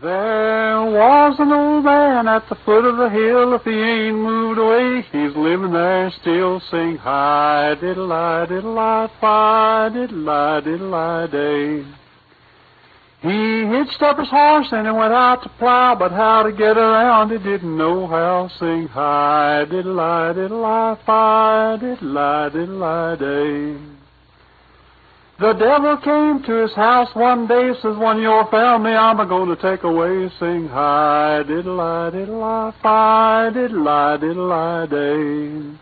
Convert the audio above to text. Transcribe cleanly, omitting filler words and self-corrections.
There was an old man at the foot of the hill. If he ain't moved away, he's living there still. Sing hi, diddle-I, diddle-I, fi, diddle-I, diddle-I, day. He hitched up his horse and he went out to plow, but how to get around he didn't know how. Sing hi, diddle-I, diddle-I, fi, diddle-I, diddle-I, day. The devil came to his house one day, says, one of your family I'm a-going to take away. Sing hi, diddle-I, diddle-I, fi, diddle-I, diddle-I, day.